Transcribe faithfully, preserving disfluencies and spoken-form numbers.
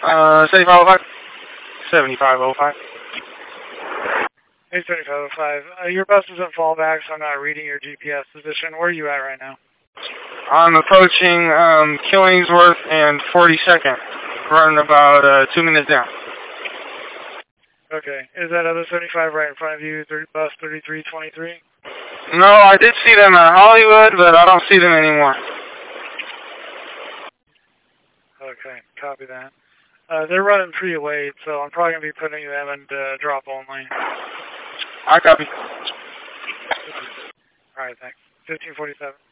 Uh, seventy-five oh five. seventy-five oh five. Hey, seventy-five oh five. Uh, your bus is in fallback, so I'm not reading your G P S position. Where are you at right now? I'm approaching um, Killingsworth and forty-second. Running about uh, two minutes down. Okay. Is that other seventy-five right in front of you, thirty, bus thirty-three twenty-three? No, I did see them at Hollywood, but I don't see them anymore. Okay, copy that. Uh, they're running pretty late, so I'm probably going to be putting them in uh, drop only. I copy. All right, thanks. fifteen forty-seven.